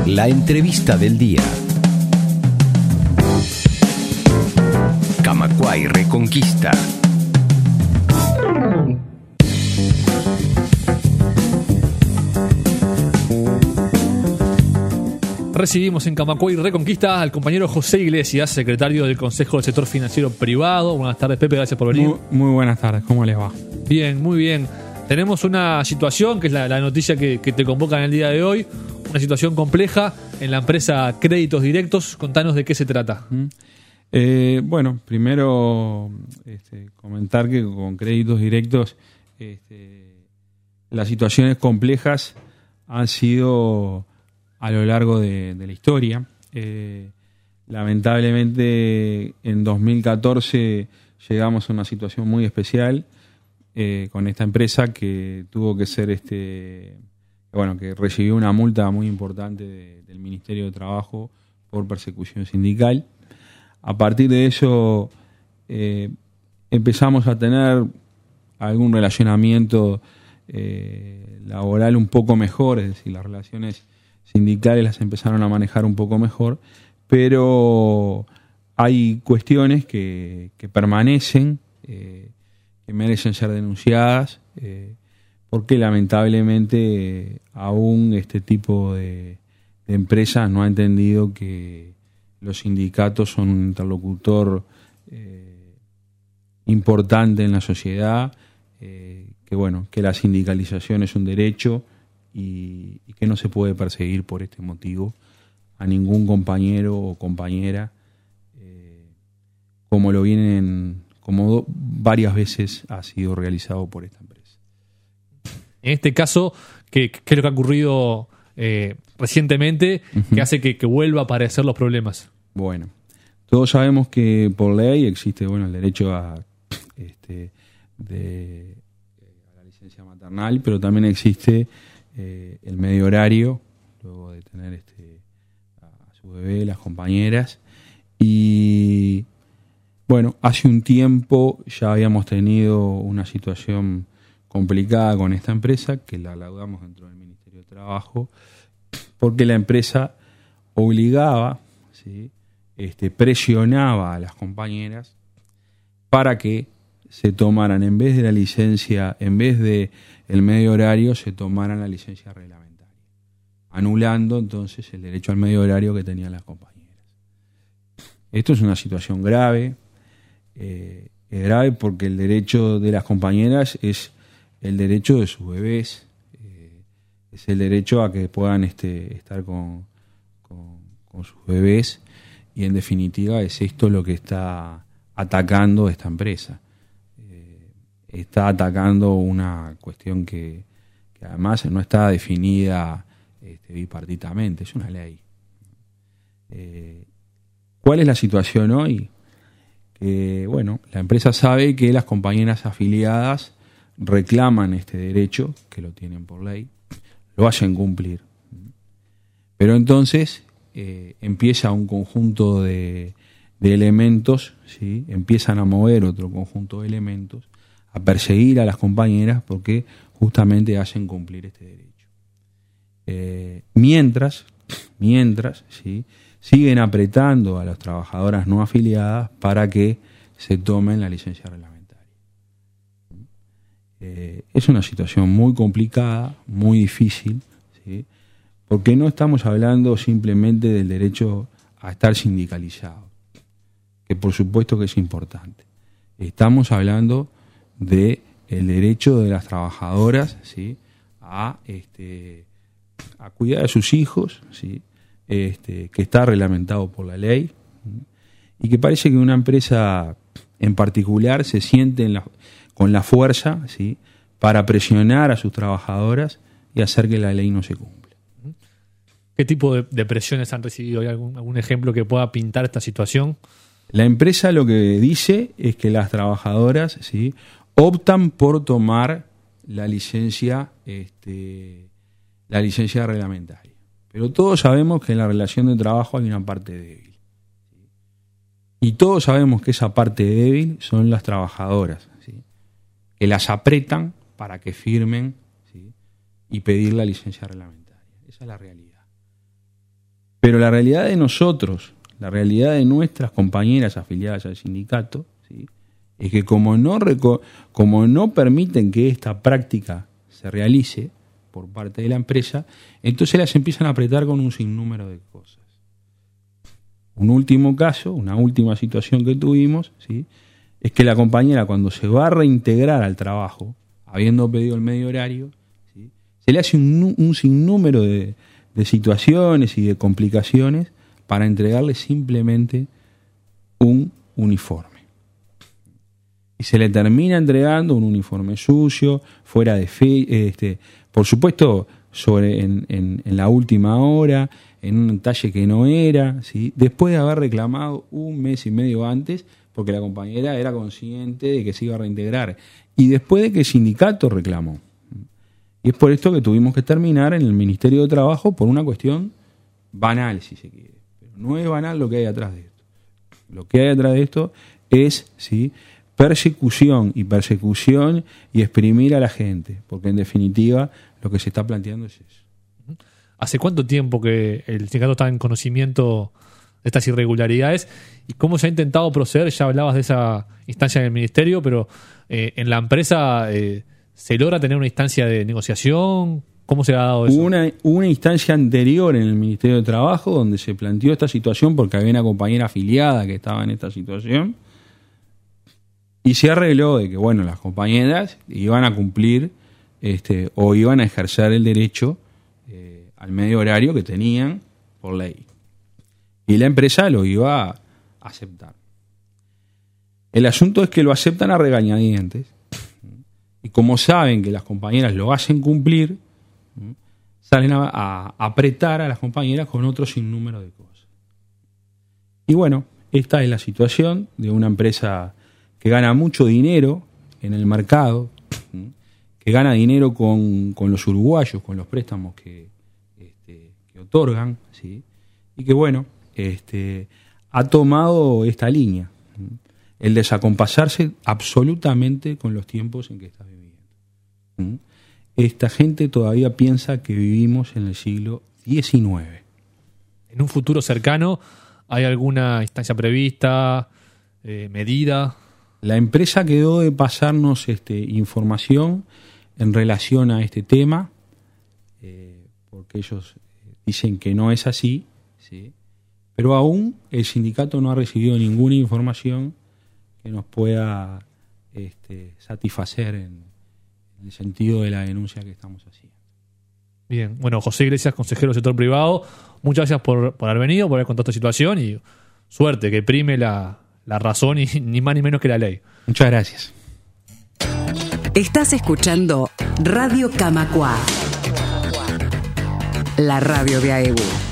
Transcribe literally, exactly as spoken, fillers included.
La entrevista del día. Camacuay Reconquista. Recibimos en Camacuay Reconquista al compañero José Iglesias, secretario del Consejo del Sector Financiero Privado. Buenas tardes, Pepe, gracias por venir. Muy, muy buenas tardes, ¿cómo les va? Bien, muy bien. Tenemos una situación, que es la, la noticia que, que te convoca en el día de hoy, una situación compleja en la empresa Créditos Directos. Contanos de qué se trata. ¿Mm? Eh, bueno, primero este, comentar que con Créditos Directos este, las situaciones complejas han sido a lo largo de, de la historia. Eh, lamentablemente en dos mil catorce llegamos a una situación muy especial eh, con esta empresa que tuvo que ser, este, bueno, que recibió una multa muy importante de, del Ministerio de Trabajo por persecución sindical. A partir de eso eh, empezamos a tener algún relacionamiento eh, laboral un poco mejor, es decir, las relaciones sindicales las empezaron a manejar un poco mejor, pero hay cuestiones que, que permanecen, eh, que merecen ser denunciadas, eh, porque lamentablemente eh, aún este tipo de, de empresas no ha entendido que los sindicatos son un interlocutor eh, importante en la sociedad, eh, que bueno, que la sindicalización es un derecho y, y que no se puede perseguir por este motivo a ningún compañero o compañera, eh, como lo vienen, como do, varias veces ha sido realizado por esta empresa. En este caso, ¿qué, qué es lo que ha ocurrido eh, recientemente uh-huh. que hace que, que vuelva a aparecer los problemas? Bueno, todos sabemos que por ley existe, bueno, el derecho a, este, de, a la licencia maternal, pero también existe eh, el medio horario, luego de tener este, a su bebé, las compañeras. Y bueno, hace un tiempo ya habíamos tenido una situación complicada con esta empresa, que la laudamos dentro del Ministerio de Trabajo, porque la empresa obligaba, ¿sí?, Este, presionaba a las compañeras para que se tomaran, en vez de la licencia, en vez de el medio horario, se tomaran la licencia reglamentaria, anulando entonces el derecho al medio horario que tenían las compañeras. Esto es una situación grave, eh, es grave porque el derecho de las compañeras es el derecho de sus bebés, eh, es el derecho a que puedan este, estar con, con, con sus bebés. Y en definitiva es esto lo que está atacando esta empresa. Eh, está atacando una cuestión que, que además no está definida este, bipartitamente, es una ley. Eh, ¿Cuál es la situación hoy? Que, bueno, la empresa sabe que las compañeras afiliadas reclaman este derecho, que lo tienen por ley, lo hacen cumplir. Pero entonces Eh, empieza un conjunto de, de elementos, ¿sí? Empiezan a mover otro conjunto de elementos, a perseguir a las compañeras porque justamente hacen cumplir este derecho. Eh, mientras, mientras, ¿sí?, siguen apretando a las trabajadoras no afiliadas para que se tomen la licencia reglamentaria. Eh, es una situación muy complicada, muy difícil, ¿sí?, porque no estamos hablando simplemente del derecho a estar sindicalizado, que por supuesto que es importante. Estamos hablando de el derecho de las trabajadoras, ¿sí?, a, este, a cuidar de sus hijos, ¿sí?, este, que está reglamentado por la ley, ¿sí?, y que parece que una empresa en particular se siente en la, con la fuerza, ¿sí?, para presionar a sus trabajadoras y hacer que la ley no se cumpla. ¿Qué tipo de, de presiones han recibido? ¿Hay algún, algún ejemplo que pueda pintar esta situación? La empresa lo que dice es que las trabajadoras, ¿sí?, optan por tomar la licencia, este, la licencia reglamentaria. Pero todos sabemos que en la relación de trabajo hay una parte débil. Y todos sabemos que esa parte débil son las trabajadoras, ¿sí?, que las apretan para que firmen, ¿sí?, y pedir la licencia reglamentaria. Esa es la realidad. Pero la realidad de nosotros, la realidad de nuestras compañeras afiliadas al sindicato, ¿sí?, es que como no, reco- como no permiten que esta práctica se realice por parte de la empresa, entonces las empiezan a apretar con un sinnúmero de cosas. Un último caso, una última situación que tuvimos, ¿sí?, es que la compañera, cuando se va a reintegrar al trabajo, habiendo pedido el medio horario, ¿sí?, se le hace un, un sinnúmero de, de situaciones y de complicaciones para entregarle simplemente un uniforme. Y se le termina entregando un uniforme sucio, fuera de fe, este, por supuesto, sobre en, en, en la última hora, en un talle que no era, ¿sí?, después de haber reclamado un mes y medio antes, porque la compañera era consciente de que se iba a reintegrar, y después de que el sindicato reclamó. Y es por esto que tuvimos que terminar en el Ministerio de Trabajo por una cuestión banal, si se quiere. Pero no es banal lo que hay atrás de esto. Lo que hay atrás de esto es, ¿sí?, persecución y persecución y exprimir a la gente, porque en definitiva lo que se está planteando es eso. ¿Hace cuánto tiempo que el sindicato está en conocimiento de estas irregularidades y cómo se ha intentado proceder? Ya hablabas de esa instancia en el ministerio, pero eh, en la empresa eh, ¿se logra tener una instancia de negociación? ¿Cómo se ha dado eso? Una, una instancia anterior en el Ministerio de Trabajo donde se planteó esta situación porque había una compañera afiliada que estaba en esta situación. Y se arregló de que, bueno, las compañeras iban a cumplir este, o iban a ejercer el derecho eh, al medio horario que tenían por ley. Y la empresa lo iba a aceptar. El asunto es que lo aceptan a regañadientes. Y como saben que las compañeras lo hacen cumplir, salen a, a apretar a las compañeras con otro sinnúmero de cosas. Y bueno, esta es la situación de una empresa que gana mucho dinero en el mercado, que gana dinero con, con los uruguayos, con los préstamos que, este, que otorgan, ¿sí?, y que bueno, este, ha tomado esta línea, el desacompasarse absolutamente con los tiempos en que está viviendo. Esta gente todavía piensa que vivimos en el siglo diecinueve. ¿En un futuro cercano hay alguna instancia prevista, eh, medida? La empresa quedó de pasarnos este, información en relación a este tema, eh, porque ellos dicen que no es así, ¿sí?, pero aún el sindicato no ha recibido ninguna información que nos pueda este, satisfacer en, en el sentido de la denuncia que estamos haciendo. Bien, bueno, José Iglesias, consejero del sector privado, muchas gracias por, por haber venido, por haber contado esta situación y suerte, que prime la, la razón y ni más ni menos que la ley. Muchas gracias. Estás escuchando Radio Camacua, la radio de A E B U.